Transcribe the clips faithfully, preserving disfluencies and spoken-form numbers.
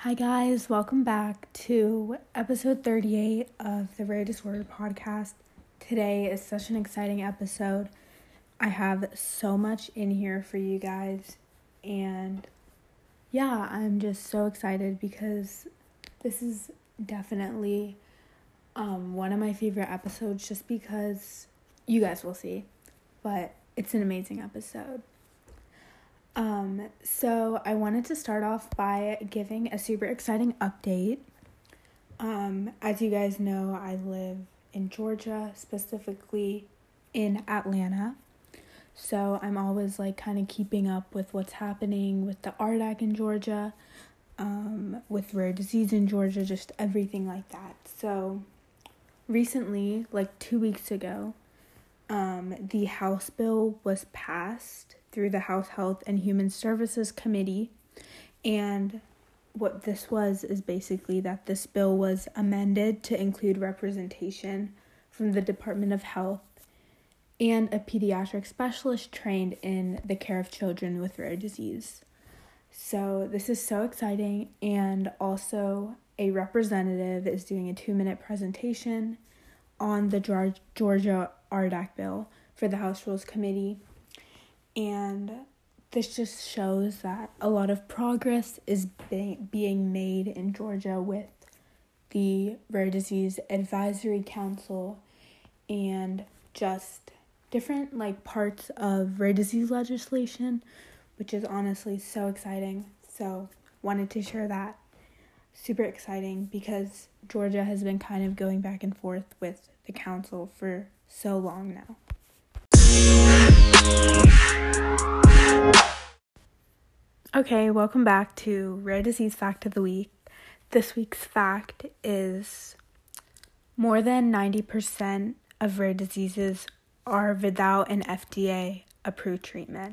Hi guys, welcome back to episode thirty-eight of the Rare Disorder podcast. Today is such an exciting episode. I have so much in here for you guys, and yeah, I'm just so excited because this is definitely um, one of my favorite episodes just because you guys will see, but it's an amazing episode. Um, so I wanted to start off by giving a super exciting update. Um, as you guys know, I live in Georgia, specifically in Atlanta. So I'm always like kind of keeping up with what's happening with the R D A C in Georgia, um, with rare disease in Georgia, just everything like that. So recently, like two weeks ago, um, the House bill was passed through the House Health and Human Services Committee, and what this was is basically that this bill was amended to include representation from the Department of Health and a pediatric specialist trained in the care of children with rare disease. So this is so exciting, and also a representative is doing a two-minute presentation on the Georgia R D A C bill for the House Rules Committee. And this just shows that a lot of progress is be- being made in Georgia with the Rare Disease Advisory Council and just different like parts of rare disease legislation, which is honestly so exciting. So wanted to share that. Super exciting because Georgia has been kind of going back and forth with the council for so long now. Okay, welcome back to Rare Disease Fact of the Week. This week's fact is more than ninety percent of rare diseases are without an F D A approved treatment.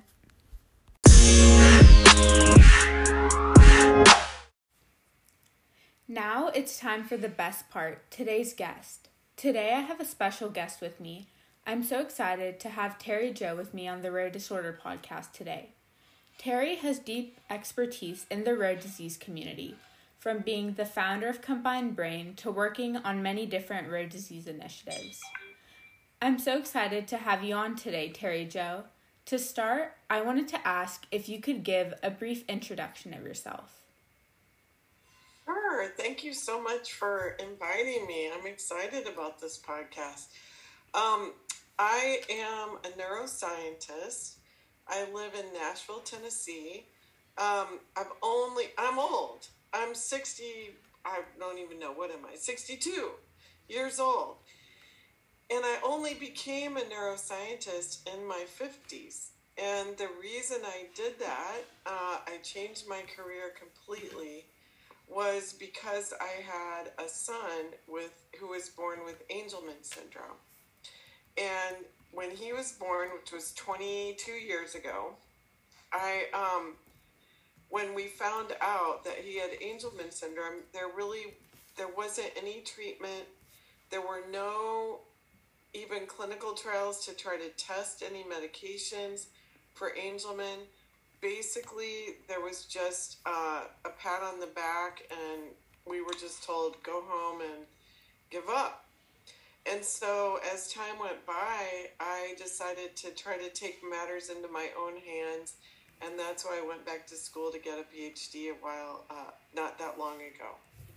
Now it's time for the best part, today's guest. Today I have a special guest with me. I'm so excited to have Terry Jo with me on the Rare Disorder podcast today. Terry has deep expertise in the rare disease community, from being the founder of Combined Brain to working on many different rare disease initiatives. I'm so excited to have you on today, Terry Jo. To start, I wanted to ask if you could give a brief introduction of yourself. Sure. Thank you so much for inviting me. I'm excited about this podcast. Um, I am a neuroscientist. I live in Nashville, Tennessee. Um, I've only, I'm old. I'm sixty, I don't even know, what am I? sixty-two years old. And I only became a neuroscientist in my fifties. And the reason I did that, uh, I changed my career completely, was because I had a son with who was born with Angelman syndrome. And when he was born, which was twenty-two years ago, I um, when we found out that he had Angelman syndrome, there really there wasn't any treatment. There were no even clinical trials to try to test any medications for Angelman. Basically, there was just uh, a pat on the back, and we were just told, go home and give up. And so as time went by, I decided to try to take matters into my own hands, and that's why I went back to school to get a P H D a while, uh, not that long ago.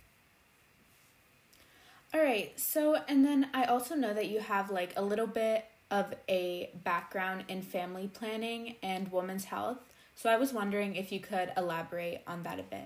All right, so, and then I also know that you have like a little bit of a background in family planning and women's health. So I was wondering if you could elaborate on that a bit.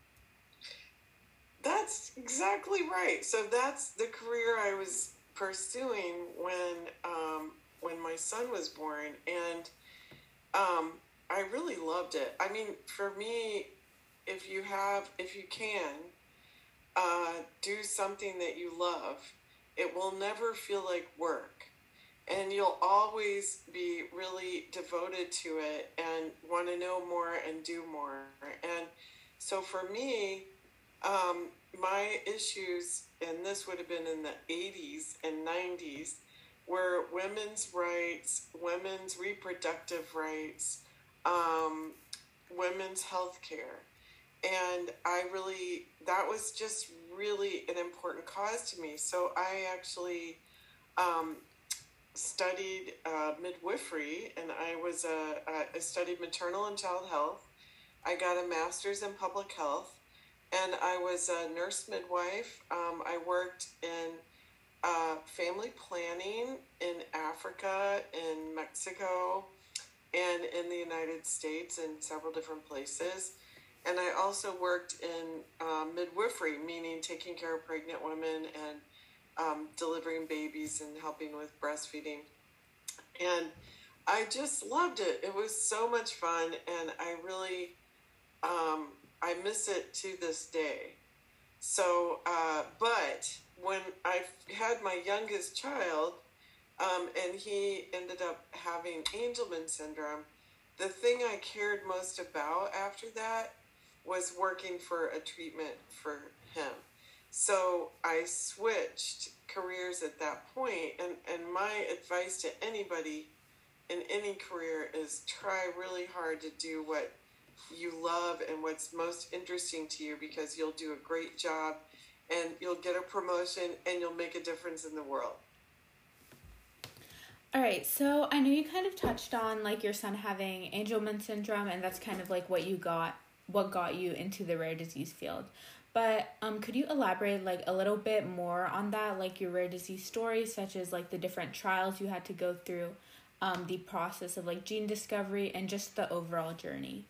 That's exactly right. So that's the career I was pursuing when um, when my son was born, and um, I really loved it. I mean, for me, if you have, if you can uh, do something that you love, it will never feel like work. And you'll always be really devoted to it and want to know more and do more. And so for me, um, my issues, and this would have been in the eighties and nineties, were women's rights, women's reproductive rights, um, women's health care. and I really, that was just really an important cause to me. So I actually um, studied uh, midwifery, and I was a, I studied maternal and child health. I got a master's in public health, and I was a nurse midwife. Um, I worked in uh, family planning in Africa, in Mexico, and in the United States, in several different places. And I also worked in uh, midwifery, meaning taking care of pregnant women and um, delivering babies and helping with breastfeeding. And I just loved it. It was so much fun, and I really, um, I miss it to this day. So, uh, but when I had my youngest child, um, and he ended up having Angelman syndrome, the thing I cared most about after that was working for a treatment for him. So I switched careers at that point, and, and my advice to anybody in any career is try really hard to do what you love and what's most interesting to you, because you'll do a great job and you'll get a promotion and you'll make a difference in the world. All right, so I know you kind of touched on like your son having Angelman syndrome, and that's kind of like what you got what got you into the rare disease field. But um, could you elaborate like a little bit more on that, like your rare disease story, such as like the different trials you had to go through, um, the process of like gene discovery, and just the overall journey?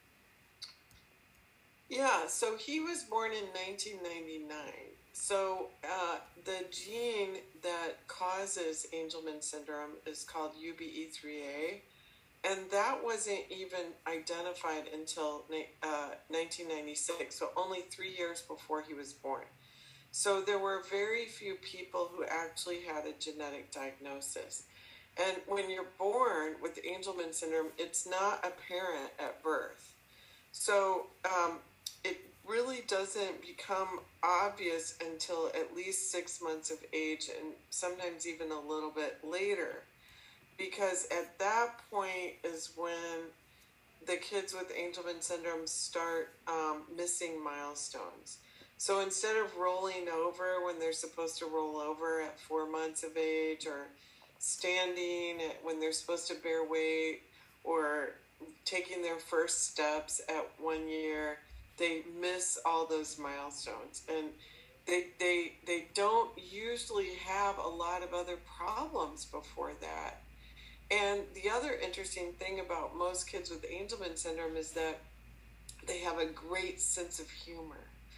Yeah, so he was born in nineteen ninety-nine. So uh, the gene that causes Angelman syndrome is called U B E three A. And that wasn't even identified until uh, nineteen ninety-six, so only three years before he was born. So there were very few people who actually had a genetic diagnosis. And when you're born with Angelman syndrome, it's not apparent at birth. So um, it really doesn't become obvious until at least six months of age, and sometimes even a little bit later. Because at that point is when the kids with Angelman syndrome start um, missing milestones. So instead of rolling over when they're supposed to roll over at four months of age, or standing when they're supposed to bear weight, or taking their first steps at one year, they miss all those milestones. And they, they, they don't usually have a lot of other problems before that. And the other interesting thing about most kids with Angelman syndrome is that they have a great sense of humor.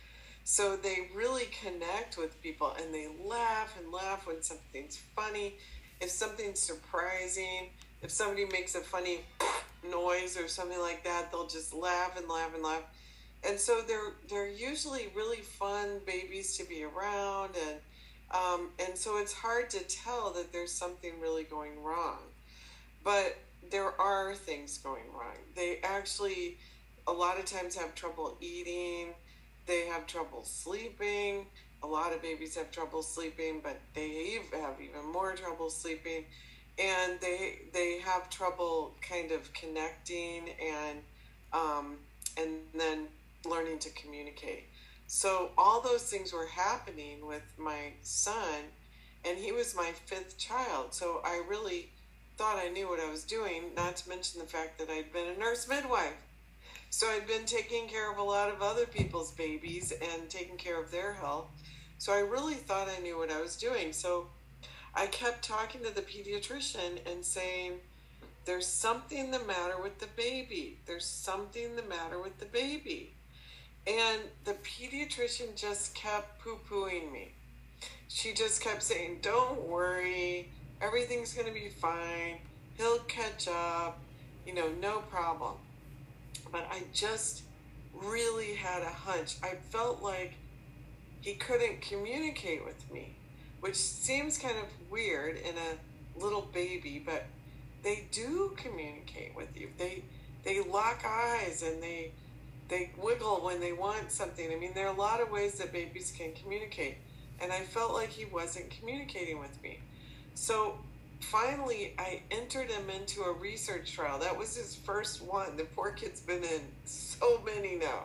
So they really connect with people, and they laugh and laugh when something's funny. If something's surprising, if somebody makes a funny noise or something like that, they'll just laugh and laugh and laugh. And so they're they're usually really fun babies to be around, and um, and so it's hard to tell that there's something really going wrong. But there are things going wrong. They actually, a lot of times, have trouble eating. They have trouble sleeping. A lot of babies have trouble sleeping, but they have even more trouble sleeping. And they they have trouble kind of connecting and um, and then learning to communicate. So all those things were happening with my son, and he was my fifth child. So I really thought I knew what I was doing, not to mention the fact that I'd been a nurse midwife. So I'd been taking care of a lot of other people's babies and taking care of their health. So I really thought I knew what I was doing. So I kept talking to the pediatrician and saying, there's something the matter with the baby. There's something the matter with the baby. And the pediatrician just kept poo-pooing me. She just kept saying, don't worry, everything's going to be fine. He'll catch up, you know, no problem. But I just really had a hunch. I felt like he couldn't communicate with me, which seems kind of weird in a little baby, but they do communicate with you. They they lock eyes, and they they wiggle when they want something. I mean, there are a lot of ways that babies can communicate, and I felt like he wasn't communicating with me. So finally, I entered him into a research trial. That was his first one. The poor kid's been in so many now.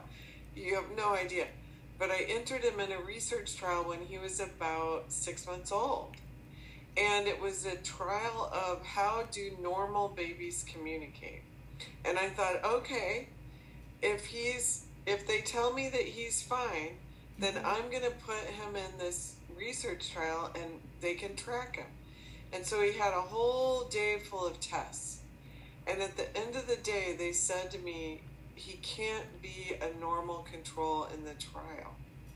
You have no idea. But I entered him in a research trial when he was about six months old. And it was a trial of how do normal babies communicate. And I thought, okay, if he's if they tell me that he's fine, then I'm going to put him in this research trial and they can track him. And so he had a whole day full of tests. And at the end of the day, they said to me, he can't be a normal control in the trial.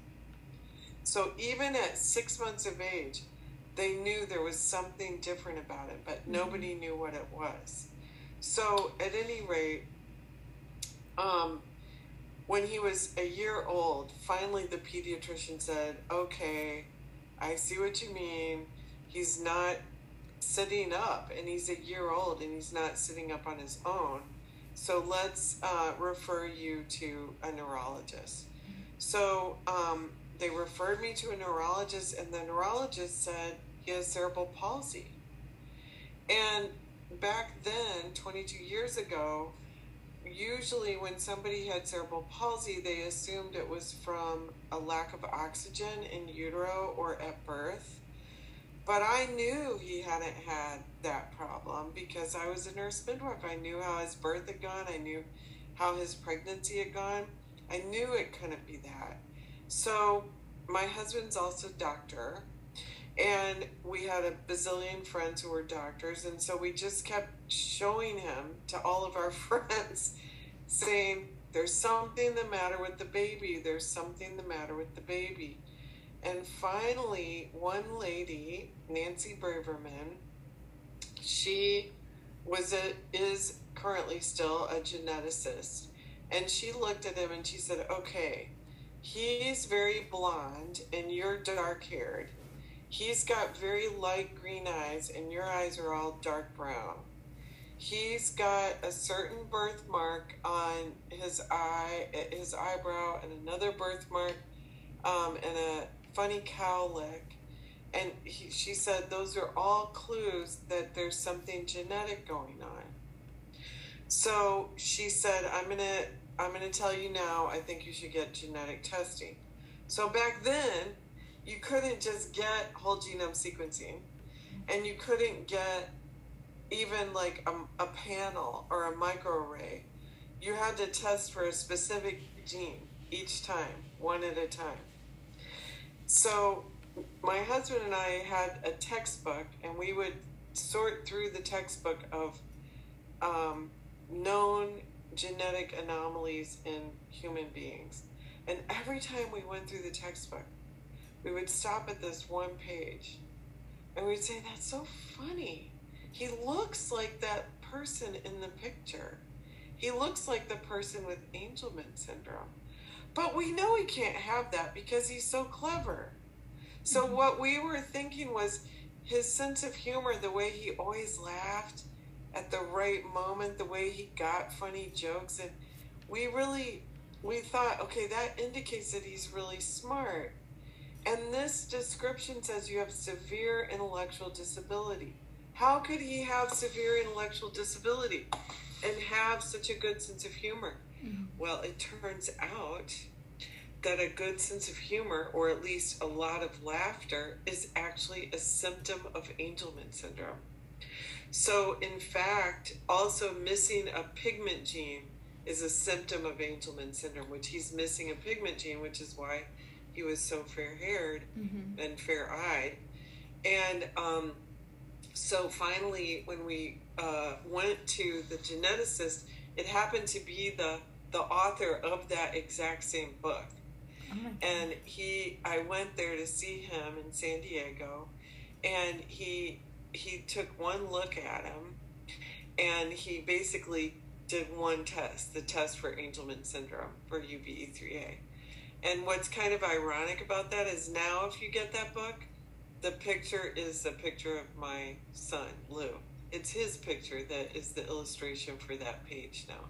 So even at six months of age, they knew there was something different about it, but mm-hmm. nobody knew what it was. So at any rate, um, when he was a year old, finally the pediatrician said, okay, I see what you mean. He's not sitting up, and he's a year old, and he's not sitting up on his own. So let's uh, refer you to a neurologist. So um, they referred me to a neurologist, and the neurologist said he has cerebral palsy. And back then, twenty-two years ago, usually when somebody had cerebral palsy, they assumed it was from a lack of oxygen in utero or at birth. But I knew he hadn't had that problem because I was a nurse midwife. I knew how his birth had gone. I knew how his pregnancy had gone. I knew it couldn't be that. So my husband's also a doctor, and we had a bazillion friends who were doctors, and so we just kept showing him to all of our friends, saying, there's something the matter with the baby. There's something the matter with the baby. And finally, one lady, Nancy Braverman, she was a, is currently still a geneticist. And she looked at him and she said, okay, he's very blonde and you're dark haired. He's got very light green eyes and your eyes are all dark brown. He's got a certain birthmark on his eye, his eyebrow, and another birthmark, um, and a funny cowlick. And he, she said those are all clues that there's something genetic going on. So she said, I'm gonna I'm gonna tell you now, I think you should get genetic testing. So back then, you couldn't just get whole genome sequencing, and you couldn't get even like a, a panel or a microarray. You had to test for a specific gene each time, one at a time. So my husband and I had a textbook, and we would sort through the textbook of um, known genetic anomalies in human beings. And every time we went through the textbook, we would stop at this one page, and we'd say, that's so funny. He looks like that person in the picture. He looks like the person with Angelman syndrome. But we know he can't have that because he's so clever. So mm-hmm. what we were thinking was his sense of humor, the way he always laughed at the right moment, the way he got funny jokes. And we really, we thought, okay, that indicates that he's really smart. And this description says you have severe intellectual disability. How could he have severe intellectual disability and have such a good sense of humor? Mm-hmm. Well, it turns out that a good sense of humor, or at least a lot of laughter, is actually a symptom of Angelman syndrome. So, in fact, also missing a pigment gene is a symptom of Angelman syndrome, which he's missing a pigment gene, which is why he was so fair-haired mm-hmm. and fair-eyed. And um, so finally, when we uh, went to the geneticist, it happened to be the, the author of that exact same book. Oh my God. And he, I went there to see him in San Diego, and he he took one look at him, and he basically did one test, the test for Angelman syndrome, for U B E three A. And what's kind of ironic about that is now if you get that book, the picture is a picture of my son, Lou. It's his picture that is the illustration for that page now.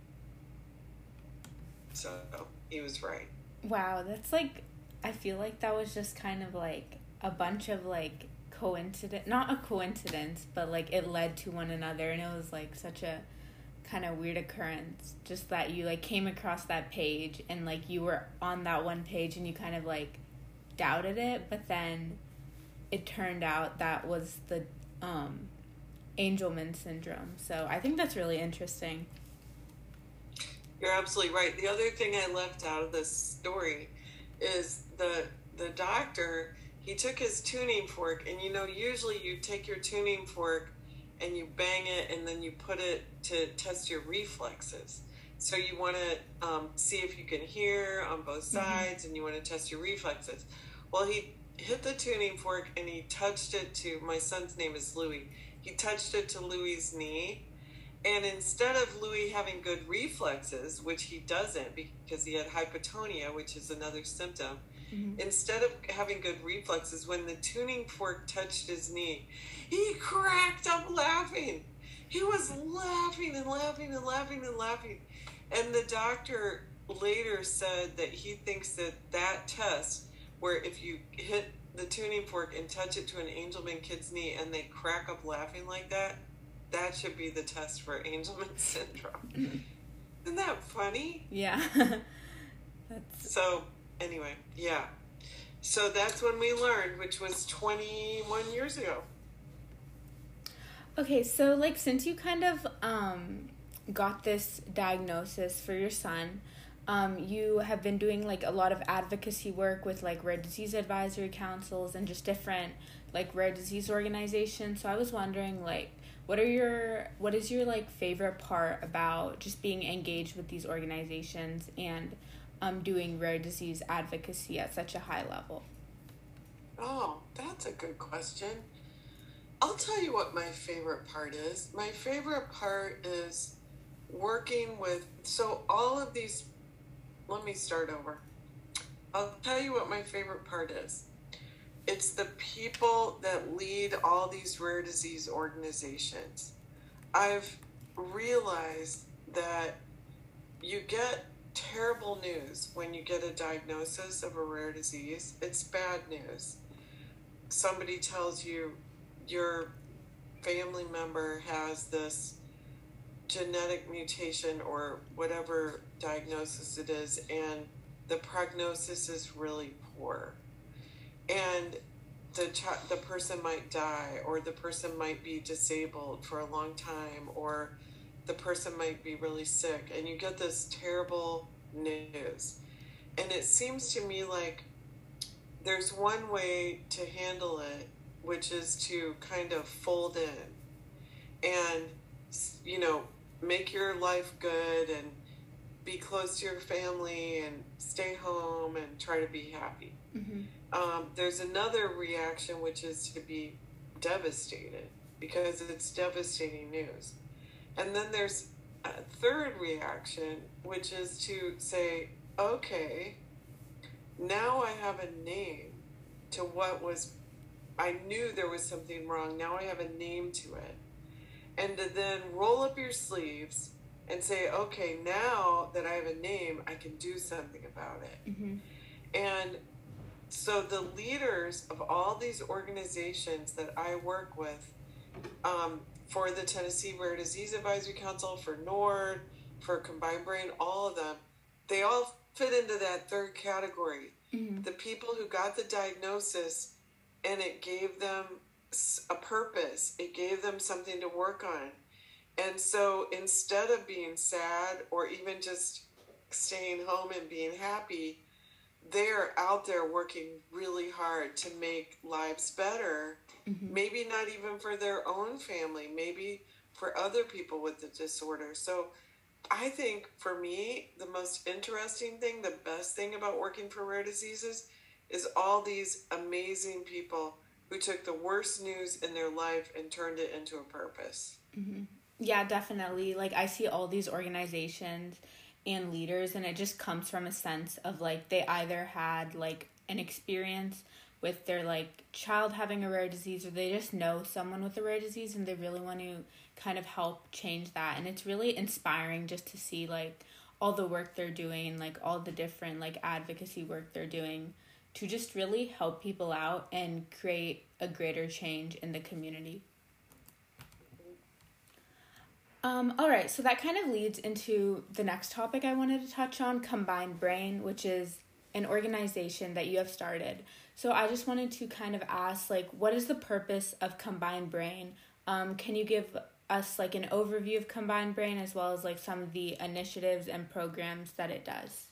So he was right. Wow, that's like, I feel like that was just kind of like a bunch of like coincidence, not a coincidence, but like it led to one another, and it was like such a kind of weird occurrence, just that you like came across that page and like you were on that one page and you kind of like doubted it, but then it turned out that was the um Angelman syndrome. So I think that's really interesting. You're absolutely right. The other thing I left out of this story is the the doctor, he took his tuning fork, and you know, usually you take your tuning fork and you bang it and then you put it to test your reflexes. So you want to um, see if you can hear on both sides, mm-hmm. and you want to test your reflexes. Well, he hit the tuning fork and he touched it to, my son's name is Louis, he touched it to Louis's knee. And instead of Louis having good reflexes, which he doesn't because he had hypotonia, which is another symptom, mm-hmm. instead of having good reflexes, when the tuning fork touched his knee, he cracked up laughing. He was laughing and laughing and laughing and laughing. And the doctor later said that he thinks that that test, where if you hit the tuning fork and touch it to an Angelman kid's knee and they crack up laughing like that, that should be the test for Angelman syndrome. Isn't that funny? Yeah. That's... So, anyway, yeah. So that's when we learned, which was twenty-one years ago. Okay, so, like, since you kind of um, got this diagnosis for your son, um, you have been doing, like, a lot of advocacy work with, like, rare disease advisory councils and just different, like, rare disease organizations. So I was wondering, like, What are your, what is your, like, favorite part about just being engaged with these organizations and um, doing rare disease advocacy at such a high level? Oh, that's a good question. I'll tell you what my favorite part is. My favorite part is working with, so all of these, let me start over. I'll tell you what my favorite part is. It's the people that lead all these rare disease organizations. I've realized that you get terrible news when you get a diagnosis of a rare disease. It's bad news. Somebody tells you your family member has this genetic mutation or whatever diagnosis it is, and the prognosis is really poor. And the ch- the person might die, or the person might be disabled for a long time, or the person might be really sick, and you get this terrible news. And it seems to me like there's one way to handle it, which is to kind of fold in and, you know, make your life good and be close to your family and stay home and try to be happy. Mm-hmm. Um, there's another reaction, which is to be devastated because it's devastating news. And then there's a third reaction, which is to say, okay, now I have a name to what was, I knew there was something wrong. Now I have a name to it. And to then roll up your sleeves and say, okay, now that I have a name, I can do something about it. Mm-hmm. And so the leaders of all these organizations that I work with, um, for the Tennessee Rare Disease Advisory Council, for NORD, for Combined Brain, all of them, they all fit into that third category. Mm-hmm. The people who got the diagnosis and it gave them a purpose. It gave them something to work on. And so instead of being sad or even just staying home and being happy, they're out there working really hard to make lives better. Mm-hmm. Maybe not even for their own family, maybe for other people with the disorder. So I think for me, the most interesting thing, the best thing about working for rare diseases is all these amazing people who took the worst news in their life and turned it into a purpose. Mm-hmm. Yeah, definitely. Like, I see all these organizations and leaders, and it just comes from a sense of, like, they either had, like, an experience with their, like, child having a rare disease, or they just know someone with a rare disease, and they really want to kind of help change that. And it's really inspiring just to see, like, all the work they're doing, like, all the different, like, advocacy work they're doing to just really help people out and create a greater change in the community. Um, all right, so that kind of leads into the next topic I wanted to touch on, Combined Brain, which is an organization that you have started. So I just wanted to kind of ask, like, what is the purpose of Combined Brain? Um, can you give us, like, an overview of Combined Brain as well as, like, some of the initiatives and programs that it does?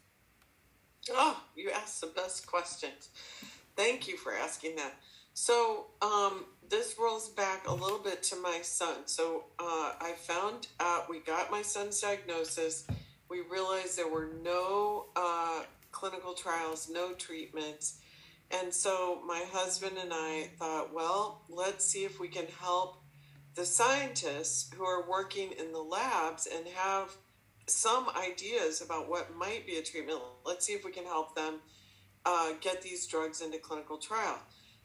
Oh, you asked the best questions. Thank you for asking that. So um, this rolls back a little bit to my son. So uh, I found out, we got my son's diagnosis. We realized there were no uh, clinical trials, no treatments. And so my husband and I thought, well, let's see if we can help the scientists who are working in the labs and have some ideas about what might be a treatment. Let's see if we can help them uh, get these drugs into clinical trial.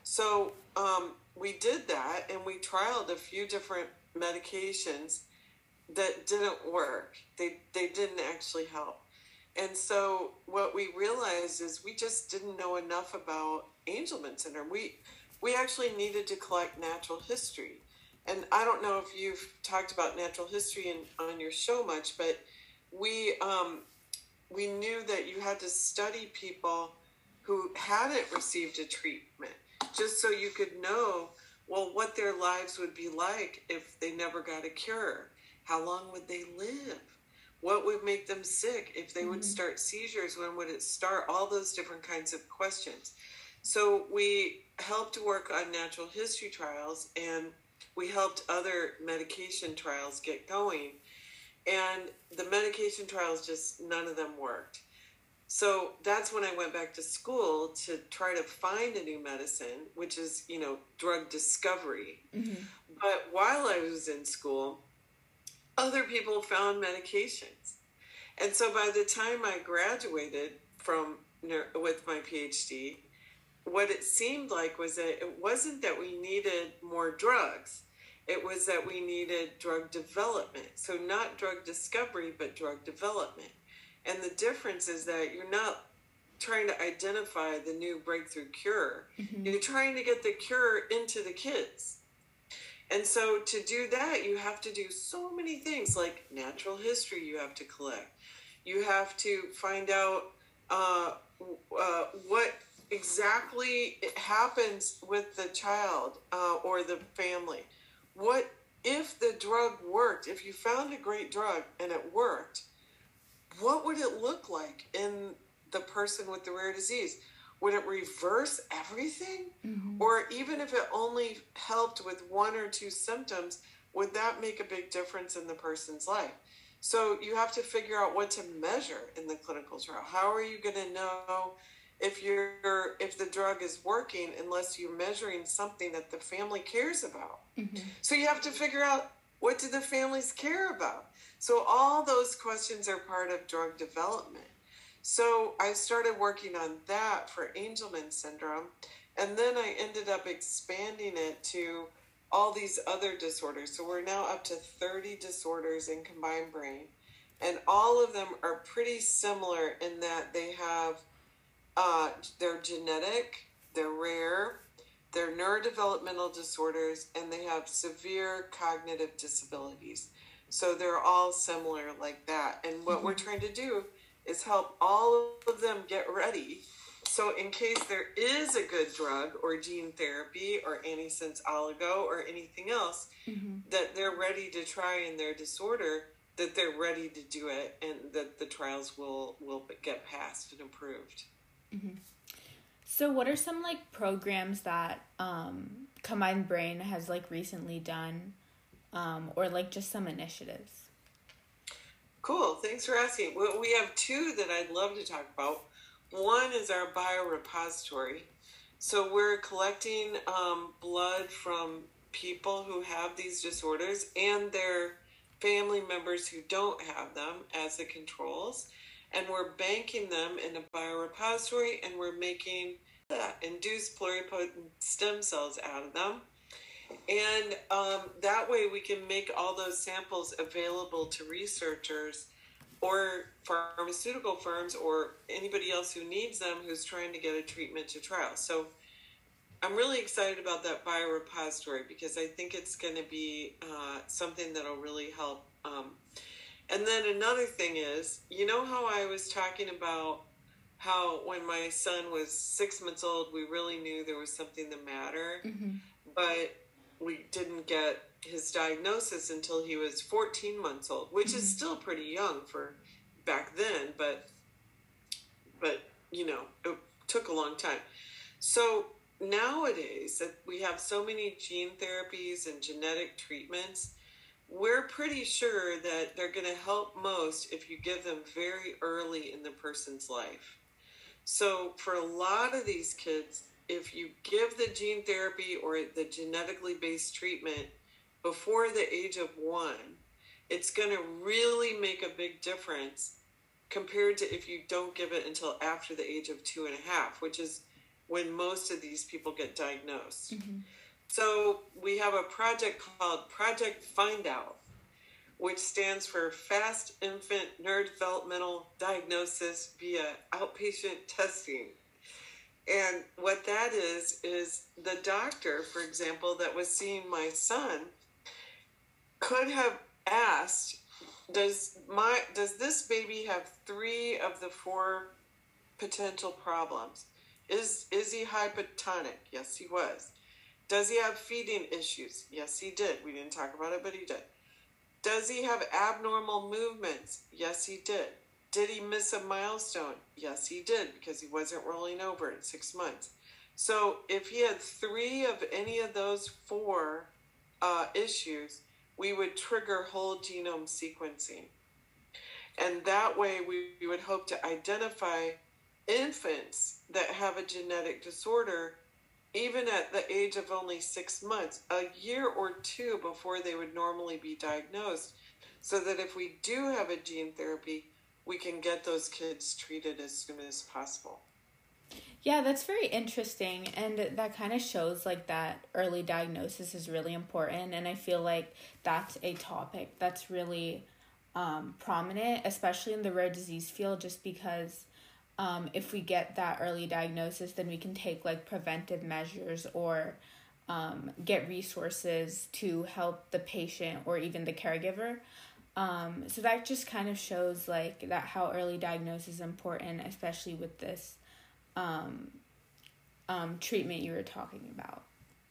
So um, we did that, and we trialed a few different medications that didn't work. They they didn't actually help. And so what we realized is we just didn't know enough about Angelman syndrome. We we actually needed to collect natural history. And I don't know if you've talked about natural history in, on your show much, but we um, we knew that you had to study people who hadn't received a treatment, just so you could know, well, what their lives would be like if they never got a cure. How long would they live? What would make them sick? If they mm-hmm. would start seizures, when would it start? All those different kinds of questions. So we helped to work on natural history trials, and we helped other medication trials get going. And the medication trials, just none of them worked. So that's when I went back to school to try to find a new medicine, which is, you know, drug discovery. Mm-hmm. But while I was in school, other people found medications. And so by the time I graduated from with my PhD, what it seemed like was that it wasn't that we needed more drugs. It was that we needed drug development. So not drug discovery, but drug development. And the difference is that you're not trying to identify the new breakthrough cure. Mm-hmm. You're trying to get the cure into the kids. And so to do that, you have to do so many things, like natural history you have to collect. You have to find out uh, uh, what exactly happens with the child uh, or the family. What if the drug worked? If you found a great drug and it worked, what would it look like in the person with the rare disease? Would it reverse everything? Mm-hmm. Or even if it only helped with one or two symptoms, would that make a big difference in the person's life? So you have to figure out what to measure in the clinical trial. How are you going to know if you're if the drug is working unless you're measuring something that the family cares about? Mm-hmm. So you have to figure out, what do the families care about? So all those questions are part of drug development. So I started working on that for Angelman syndrome, and then I ended up expanding it to all these other disorders. So we're now up to thirty disorders in Combined Brain, and all of them are pretty similar in that they have, uh, they're genetic, they're rare, they're neurodevelopmental disorders, and they have severe cognitive disabilities. So they're all similar like that. And what mm-hmm. we're trying to do is help all of them get ready. So in case there is a good drug or gene therapy or antisense oligo or anything else mm-hmm. that they're ready to try in their disorder, that they're ready to do it and that the trials will, will get passed and approved. Mm-hmm. So what are some like programs that um, Combined Brain has like recently done um, or like just some initiatives? Cool. Thanks for asking. Well, we have two that I'd love to talk about. One is our biorepository. So we're collecting um, blood from people who have these disorders and their family members who don't have them as the controls. And we're banking them in a biorepository, and we're making uh, induced pluripotent stem cells out of them. And um, that way we can make all those samples available to researchers or pharmaceutical firms or anybody else who needs them who's trying to get a treatment to trial. So I'm really excited about that biorepository because I think it's going to be uh, something that'll really help Um, and then another thing is, you know how I was talking about how when my son was six months old, we really knew there was something the matter, Mm-hmm. but we didn't get his diagnosis until he was fourteen months old, which mm-hmm. is still pretty young for back then, but, but, you know, it took a long time. So nowadays that we have so many gene therapies and genetic treatments, we're pretty sure that they're going to help most if you give them very early in the person's life. So for a lot of these kids, if you give the gene therapy or the genetically based treatment before the age of one, it's going to really make a big difference compared to if you don't give it until after the age of two and a half, which is when most of these people get diagnosed. Mm-hmm. So we have a project called Project Find Out, which stands for Fast Infant Neurodevelopmental Diagnosis via Outpatient Testing. And what that is, is the doctor, for example, that was seeing my son could have asked, does my does this baby have three of the four potential problems? Is is he hypotonic? Yes, he was. Does he have feeding issues? Yes, he did. We didn't talk about it, but he did. Does he have abnormal movements? Yes, he did. Did he miss a milestone? Yes, he did, because he wasn't rolling over at six months. So if he had three of any of those four uh, issues, we would trigger whole genome sequencing. And that way we, we would hope to identify infants that have a genetic disorder even at the age of only six months, a year or two before they would normally be diagnosed, so that if we do have a gene therapy, we can get those kids treated as soon as possible. Yeah, that's very interesting, and that kind of shows like that early diagnosis is really important, and I feel like that's a topic that's really um, prominent, especially in the rare disease field, just because um, if we get that early diagnosis, then we can take like preventive measures or um, get resources to help the patient or even the caregiver. Um, so that just kind of shows like that how early diagnosis is important, especially with this um, um, treatment you were talking about.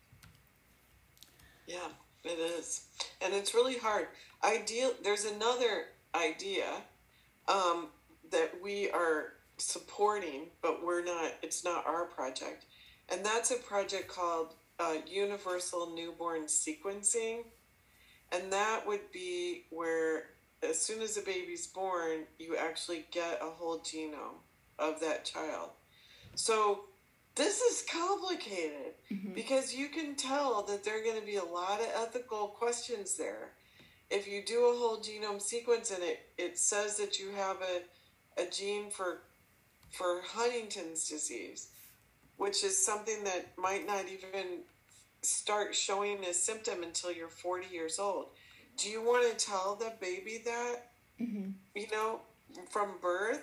Yeah, it is. And it's really hard. Ideal. There's another idea um, that we are supporting, but we're not, it's not our project. And that's a project called uh, Universal Newborn Sequencing. And that would be where as soon as a baby's born, you actually get a whole genome of that child. So this is complicated mm-hmm. because you can tell that there are going to be a lot of ethical questions there. If you do a whole genome sequence and it, it says that you have a, a gene for for Huntington's disease, which is something that might not even start showing a symptom until you're forty years old. Do you want to tell the baby that, mm-hmm. you know, from birth?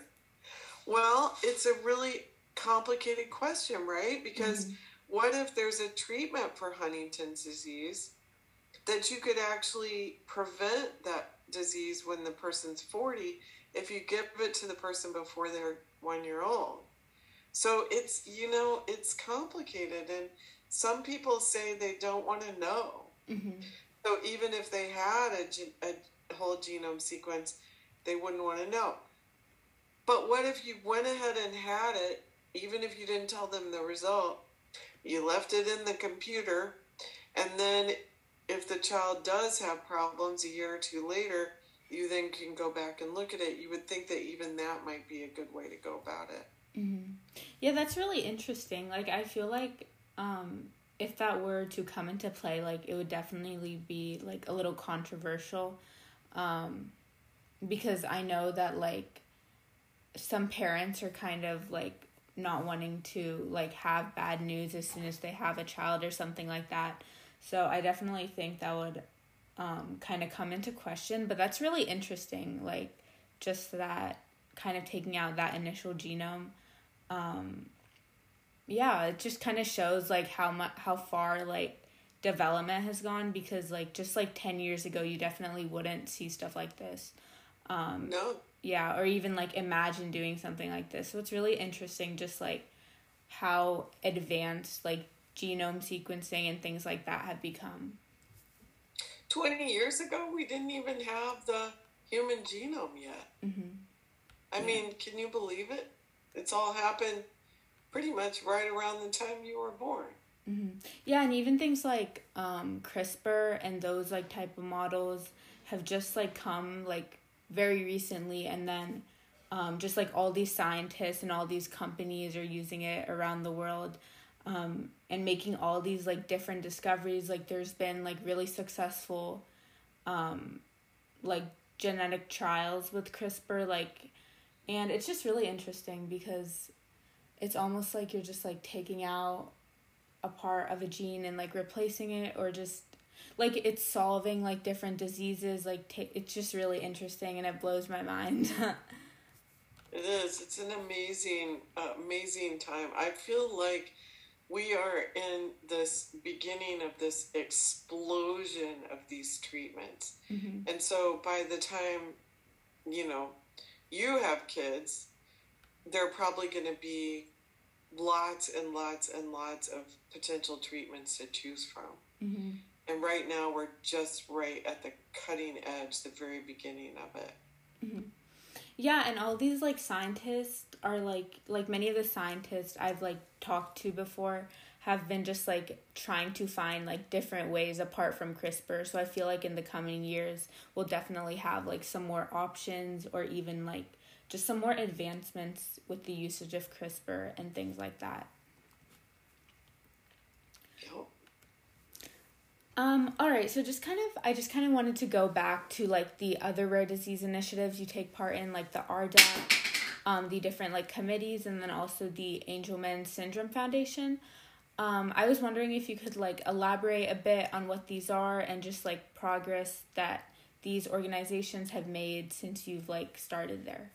Well, it's a really complicated question, right? Because mm-hmm. what if there's a treatment for Huntington's disease that you could actually prevent that disease when the person's forty if you give it to the person before they're one year old? So it's, you know, it's complicated, and some people say they don't want to know. Mm-hmm. So even if they had a, a whole genome sequence, they wouldn't want to know. But what if you went ahead and had it, even if you didn't tell them the result, you left it in the computer, and then if the child does have problems a year or two later, you then can go back and look at it. You would think that even that might be a good way to go about it. Mm-hmm. Yeah, that's really interesting. Like, I feel like um, if that were to come into play, like, it would definitely be, like, a little controversial. Um, because I know that, like, some parents are kind of, like, not wanting to, like, have bad news as soon as they have a child or something like that. So I definitely think that would um, kind of come into question. But that's really interesting, like, just that kind of taking out that initial genome. Um, yeah, it just kind of shows, like, how much, how far, like, development has gone, because like just like ten years ago you definitely wouldn't see stuff like this. Um, no. Yeah, or even like imagine doing something like this. So it's really interesting just like how advanced like genome sequencing and things like that have become. twenty years ago, we didn't even have the human genome yet. Mm-hmm. I yeah. mean, can you believe it? It's all happened pretty much right around the time you were born. Mm-hmm. Yeah, and even things like um, CRISPR and those like type of models have just like come like very recently, and then um, just like all these scientists and all these companies are using it around the world, um, and making all these like different discoveries. Like there's been like really successful um, like genetic trials with CRISPR, like, and it's just really interesting because it's almost like you're just like taking out a part of a gene and like replacing it, or just like it's solving like different diseases. Like t- it's just really interesting, and it blows my mind. It is. It's an amazing, uh, amazing time. I feel like we are in this beginning of this explosion of these treatments. Mm-hmm. And so by the time, you know, you have kids, there are probably going to be lots and lots and lots of potential treatments to choose from. Mm-hmm. And right now we're just right at the cutting edge, the very beginning of it. Mm-hmm. Yeah, and all these like scientists are like like many of the scientists I've like talked to before have been just like trying to find like different ways apart from CRISPR. So I feel like in the coming years we'll definitely have like some more options, or even like just some more advancements with the usage of CRISPR and things like that. Yep. Um, all right, so just kind of, I just kind of wanted to go back to like the other rare disease initiatives you take part in, like the R D A C, um, the different like committees, and then also the Angelman Syndrome Foundation. Um, I was wondering if you could like elaborate a bit on what these are and just like progress that these organizations have made since you've like started there.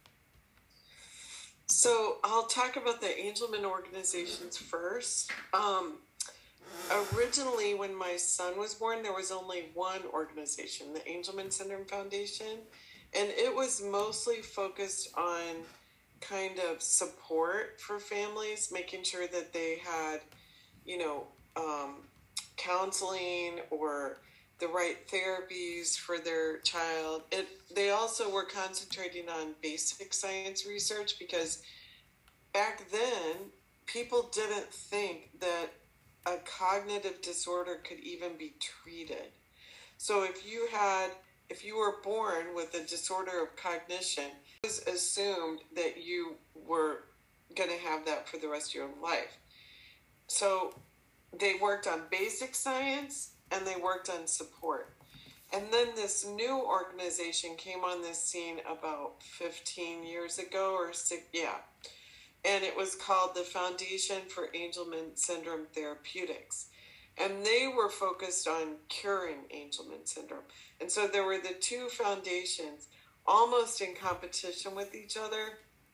So I'll talk about the Angelman organizations first. Um, originally, when my son was born, there was only one organization, the Angelman Syndrome Foundation, and it was mostly focused on kind of support for families, making sure that they had, you know, um, counseling or the right therapies for their child. It, they also were concentrating on basic science research, because back then people didn't think that a cognitive disorder could even be treated. So if you had, if you were born with a disorder of cognition, it was assumed that you were going to have that for the rest of your life. So they worked on basic science and they worked on support. And then this new organization came on the scene about fifteen years ago or six, yeah. And it was called the Foundation for Angelman Syndrome Therapeutics. And they were focused on curing Angelman syndrome. And so there were the two foundations almost in competition with each other.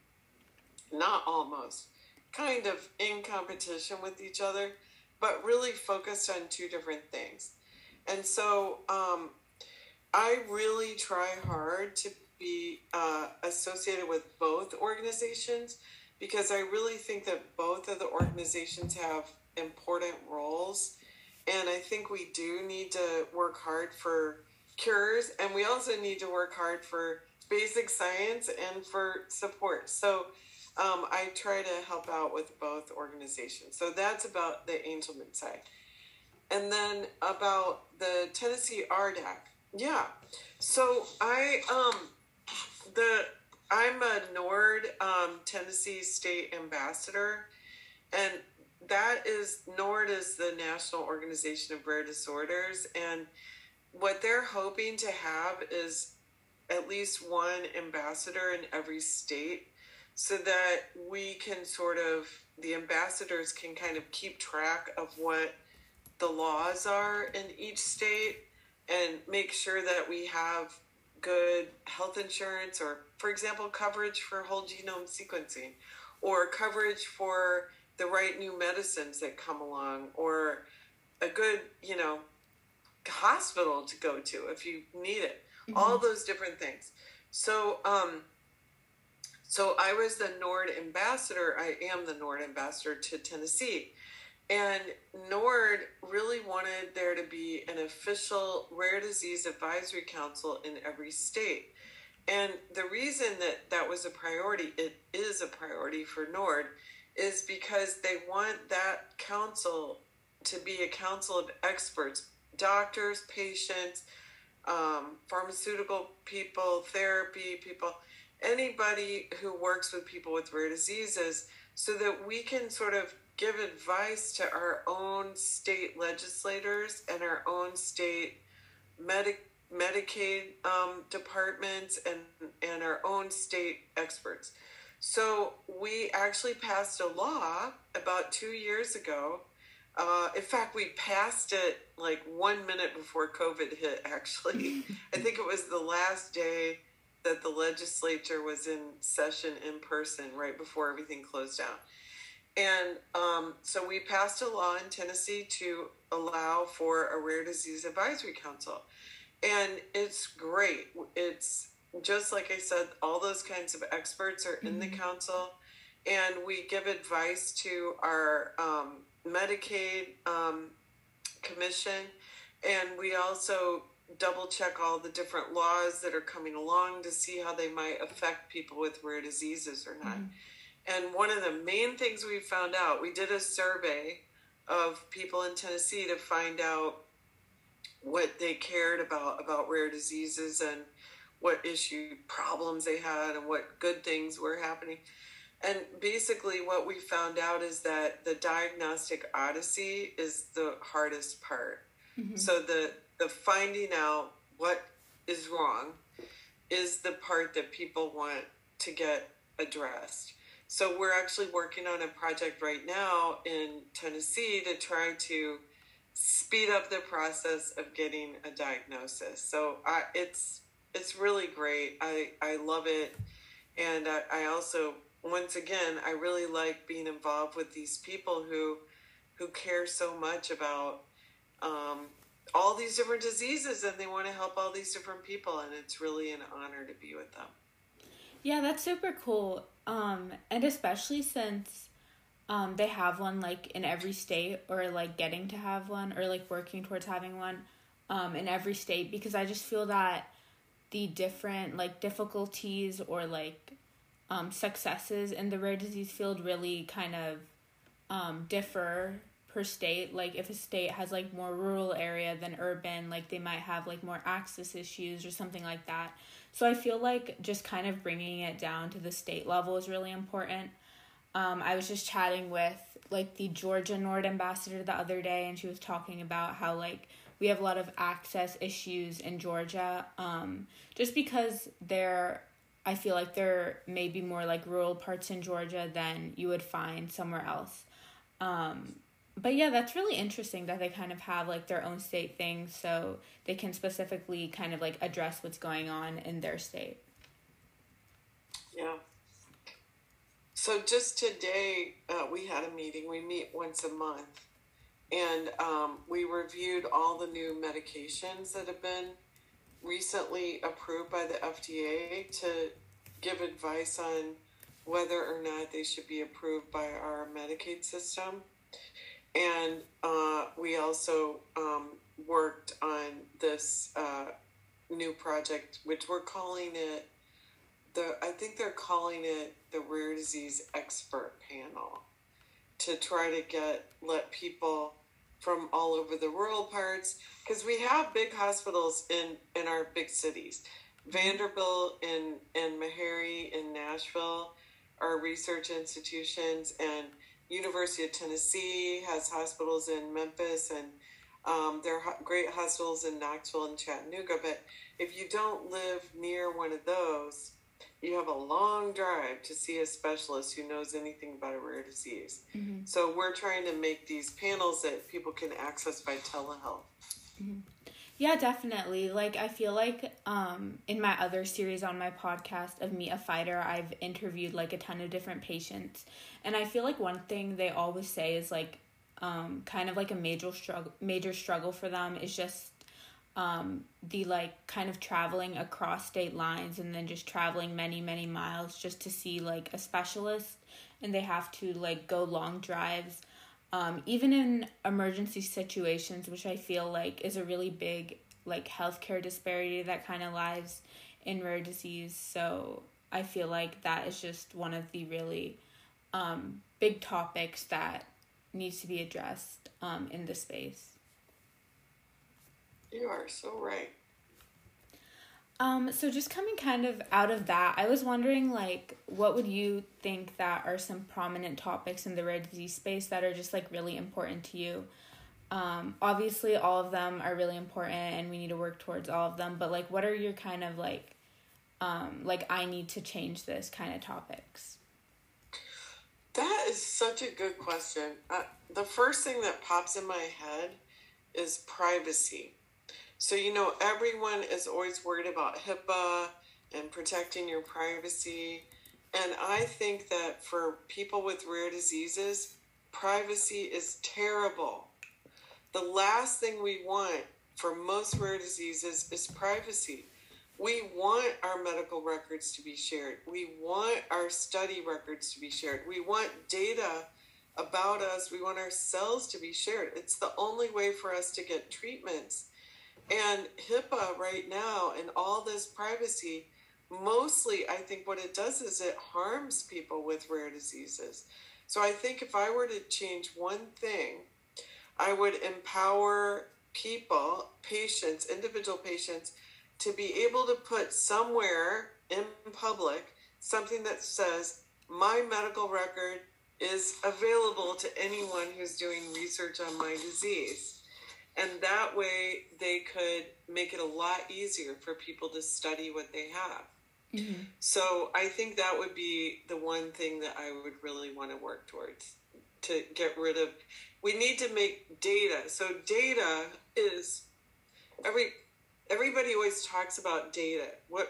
Not almost, kind of in competition with each other, but really focused on two different things. And so um, I really try hard to be uh, associated with both organizations, because I really think that both of the organizations have important roles. And I think we do need to work hard for cures, and we also need to work hard for basic science and for support. So um, I try to help out with both organizations. So that's about the Angelman side. And then about the Tennessee R D A C. Yeah. So I, um, the, I'm a NORD, um, Tennessee State Ambassador, and that is, NORD is the National Organization of Rare Disorders, and what they're hoping to have is at least one ambassador in every state, so that we can sort of, the ambassadors can kind of keep track of what the laws are in each state and make sure that we have good health insurance, or, for example, coverage for whole genome sequencing, or coverage for the right new medicines that come along, or a good, you know, hospital to go to if you need it. Mm-hmm. All those different things. So, um, so I was the NORD ambassador. I am the NORD ambassador to Tennessee. And NORD really wanted there to be an official rare disease advisory council in every state. And the reason that that was a priority, it is a priority for NORD, is because they want that council to be a council of experts, doctors, patients, um, pharmaceutical people, therapy people, anybody who works with people with rare diseases, so that we can sort of give advice to our own state legislators and our own state medic Medicaid um, departments and, and our own state experts. So we actually passed a law about two years ago. Uh, in fact, we passed it like one minute before COVID hit, actually. I think it was the last day that the legislature was in session in person, right before everything closed down. And um, so we passed a law in Tennessee to allow for a rare disease advisory council. And it's great. It's just like I said, all those kinds of experts are in the council, and we give advice to our um, Medicaid um, commission, and we also double check all the different laws that are coming along to see how they might affect people with rare diseases or not. Mm-hmm. And one of the main things we found out, we did a survey of people in Tennessee to find out what they cared about, about rare diseases and what issue problems they had and what good things were happening. And basically what we found out is that the diagnostic odyssey is the hardest part. Mm-hmm. So the, the finding out what is wrong is the part that people want to get addressed. So we're actually working on a project right now in Tennessee to try to speed up the process of getting a diagnosis. So I, it's it's really great. I, I love it. And I, I also, once again, I really like being involved with these people who who care so much about um, all these different diseases, and they want to help all these different people. And it's really an honor to be with them. Yeah, that's super cool. Um, and especially since Um, they have one, like, in every state, or, like, getting to have one, or, like, working towards having one, um, in every state, because I just feel that the different, like, difficulties or, like, um, successes in the rare disease field really kind of, um, differ per state. Like, if a state has, like, more rural area than urban, like, they might have, like, more access issues or something like that. So I feel like just kind of bringing it down to the state level is really important. Um, I was just chatting with, like, the Georgia NORD ambassador the other day, and she was talking about how, like, we have a lot of access issues in Georgia, um, just because there, I feel like there may be more, like, rural parts in Georgia than you would find somewhere else. Um, but, yeah, that's really interesting that they kind of have, like, their own state things, so they can specifically kind of, like, address what's going on in their state. Yeah. So just today, uh, we had a meeting. We meet once a month, and um, we reviewed all the new medications that have been recently approved by the F D A to give advice on whether or not they should be approved by our Medicaid system. And uh, we also um, worked on this uh, new project, which we're calling it, the I think they're calling it the Rare Disease Expert Panel, to try to get, let people from all over the rural parts, because we have big hospitals in, in our big cities. Vanderbilt and, and Meharry in Nashville are research institutions, and University of Tennessee has hospitals in Memphis, and um, there are great hospitals in Knoxville and Chattanooga. But if you don't live near one of those, you have a long drive to see a specialist who knows anything about a rare disease. Mm-hmm. So we're trying to make these panels that people can access by telehealth. Mm-hmm. Yeah, definitely. Like, I feel like um, in my other series on my podcast of Meet a Fighter, I've interviewed, like, a ton of different patients. And I feel like one thing they always say is, like, um, kind of like a major struggle, major struggle for them is just um, the like kind of traveling across state lines and then just traveling many, many miles just to see like a specialist, and they have to like go long drives, um, even in emergency situations, which I feel like is a really big like healthcare disparity that kind of lies in rare disease. So I feel like that is just one of the really um, big topics that needs to be addressed um, in this space. You are so right. Um, so just coming kind of out of that, I was wondering, like, what would you think that are some prominent topics in the rare disease space that are just, like, really important to you? Um, obviously, all of them are really important, and we need to work towards all of them, but, like, what are your kind of, like, um, like, I need to change this kind of topics? That is such a good question. Uh, the first thing that pops in my head is privacy. So, you know, everyone is always worried about HIPAA and protecting your privacy. And I think that for people with rare diseases, privacy is terrible. The last thing we want for most rare diseases is privacy. We want our medical records to be shared. We want our study records to be shared. We want data about us. We want our cells to be shared. It's the only way for us to get treatments. And HIPAA right now and all this privacy, mostly I think what it does is it harms people with rare diseases. So I think if I were to change one thing, I would empower people, patients, individual patients, to be able to put somewhere in public something that says, my medical record is available to anyone who's doing research on my disease. And that way they could make it a lot easier for people to study what they have. Mm-hmm. So I think that would be the one thing that I would really want to work towards, to get rid of. We need to make data. So data is, every everybody always talks about data. What?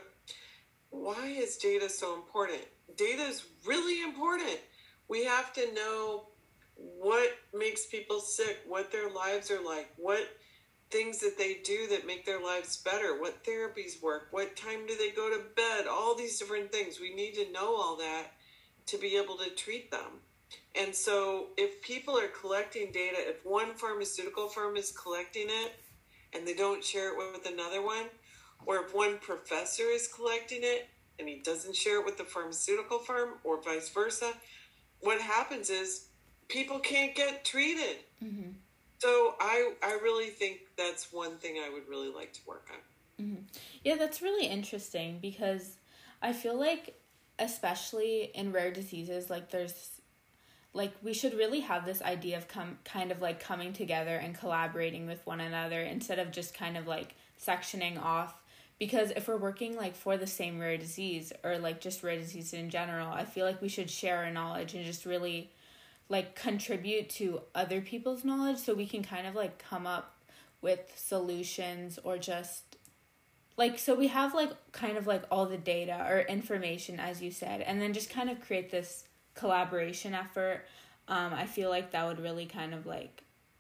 Why is data so important? Data is really important. We have to know what makes people sick, what their lives are like, what things that they do that make their lives better, what therapies work, what time do they go to bed, all these different things. We need to know all that to be able to treat them. And so if people are collecting data, if one pharmaceutical firm is collecting it and they don't share it with another one, or if one professor is collecting it and he doesn't share it with the pharmaceutical firm, or vice versa, what happens is people can't get treated. Mm-hmm. So I I really think that's one thing I would really like to work on. Mm-hmm. Yeah, that's really interesting, because I feel like, especially in rare diseases, like there's, like we should really have this idea of come kind of like coming together and collaborating with one another instead of just kind of like sectioning off. Because if we're working like for the same rare disease, or like just rare disease in general, I feel like we should share our knowledge and just really like contribute to other people's knowledge, so we can kind of like come up with solutions, or just like, so we have like kind of like all the data or information, as you said, and then just kind of create this collaboration effort. Um, I feel like that would really kind of like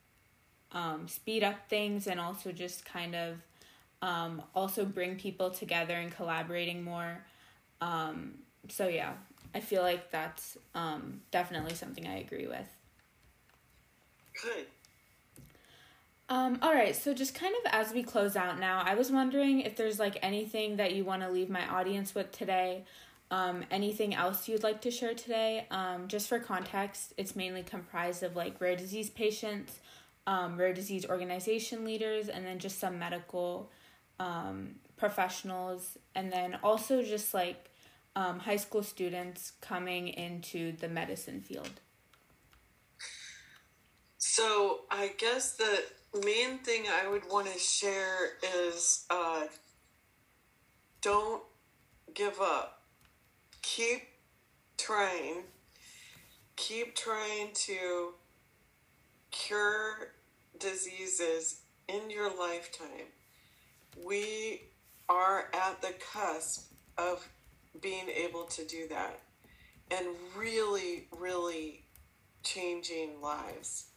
um, speed up things, and also just kind of um, also bring people together and collaborating more. Um, so yeah. I feel like that's um, definitely something I agree with. Good. Um, all right, so just kind of as we close out now, I was wondering if there's like anything that you want to leave my audience with today, um, anything else you'd like to share today. Um, just for context, it's mainly comprised of like rare disease patients, um, rare disease organization leaders, and then just some medical um, professionals, and then also just like Um, high school students coming into the medicine field. So I guess the main thing I would want to share is uh, don't give up. Keep trying. Keep trying to cure diseases in your lifetime. We are at the cusp of being able to do that and really, really changing lives.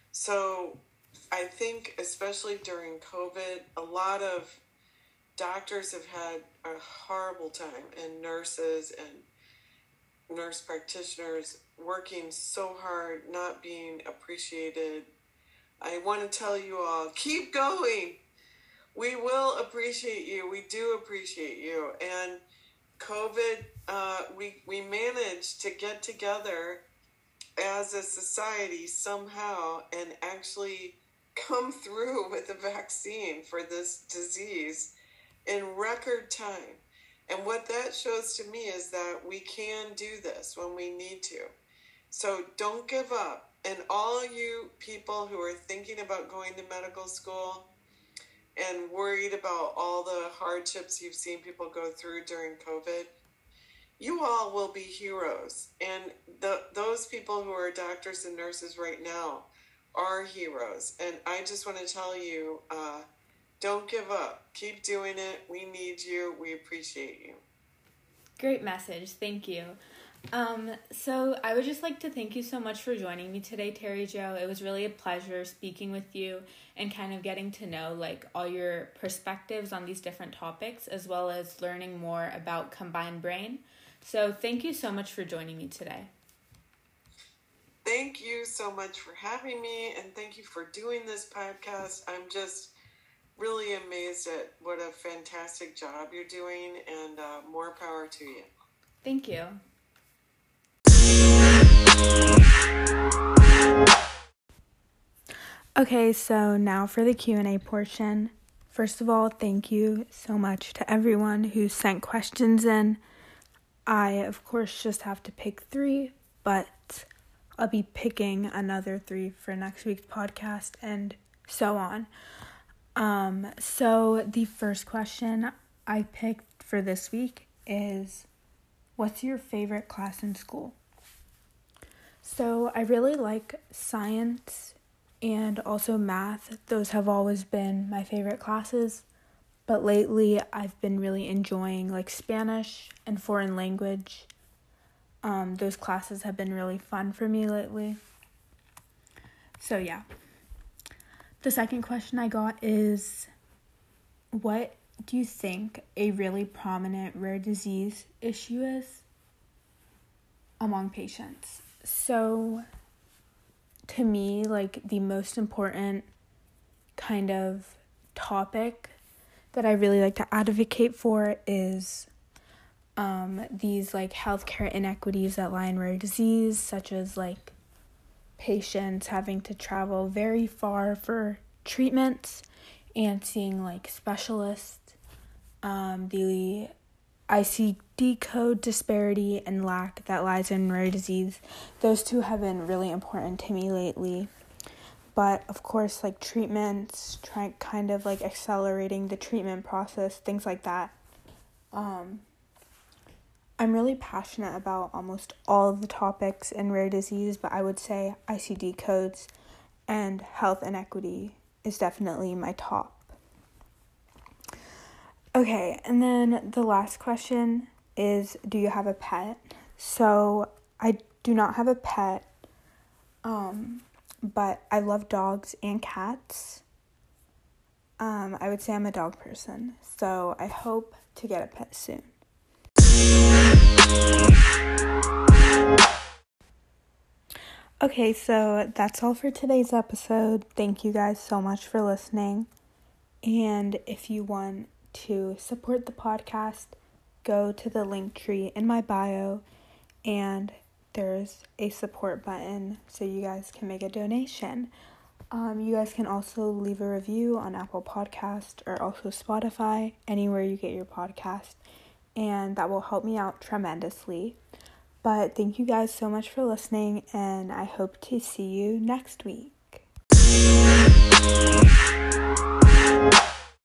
So I think especially during COVID, a lot of doctors have had a horrible time, and nurses and nurse practitioners working so hard, not being appreciated. I want to tell you all, keep going. We will appreciate you. We do appreciate you. And COVID, uh, we, we managed to get together as a society somehow and actually come through with a vaccine for this disease in record time. And what that shows to me is that we can do this when we need to. So don't give up. And all you people who are thinking about going to medical school and worried about all the hardships you've seen people go through during COVID, you all will be heroes. And the, those people who are doctors and nurses right now are heroes. And I just want to tell you, uh, don't give up. Keep doing it. We need you. We appreciate you. Great message. Thank you. Um, so I would just like to thank you so much for joining me today, Terry Jo. It was really a pleasure speaking with you and kind of getting to know like all your perspectives on these different topics, as well as learning more about Combined Brain. So thank you so much for joining me today. Thank you so much for having me, and thank you for doing this podcast. I'm just really amazed at what a fantastic job you're doing, and uh, more power to you. Thank you. Okay, so now for the Q and A portion. First of all, thank you so much to everyone who sent questions in. I, of course, just have to pick three, but I'll be picking another three for next week's podcast and so on. Um, so the first question I picked for this week is, what's your favorite class in school? So I really like science and also math. Those have always been my favorite classes, but lately I've been really enjoying like Spanish and foreign language. Um, those classes have been really fun for me lately. So yeah. The second question I got is, what do you think a really prominent rare disease issue is among patients? So to me, like the most important kind of topic that I really like to advocate for is um, these like healthcare inequities that lie in rare disease, such as like patients having to travel very far for treatments and seeing like specialists, um, the I C D code disparity and lack that lies in rare disease. Those two have been really important to me lately. But of course, like treatments, trying kind of like accelerating the treatment process, things like that. Um, I'm really passionate about almost all of the topics in rare disease, but I would say I C D codes and health inequity is definitely my top. Okay, and then the last question is, do you have a pet? So I do not have a pet, um, but I love dogs and cats. Um, I would say I'm a dog person, so I hope to get a pet soon. Okay, so that's all for today's episode. Thank you guys so much for listening. And if you want to support the podcast, go to the link tree in my bio, and there's a support button so you guys can make a donation. Um, you guys can also leave a review on Apple Podcast or also Spotify, anywhere you get your podcast, and that will help me out tremendously. But thank you guys so much for listening, and I hope to see you next week.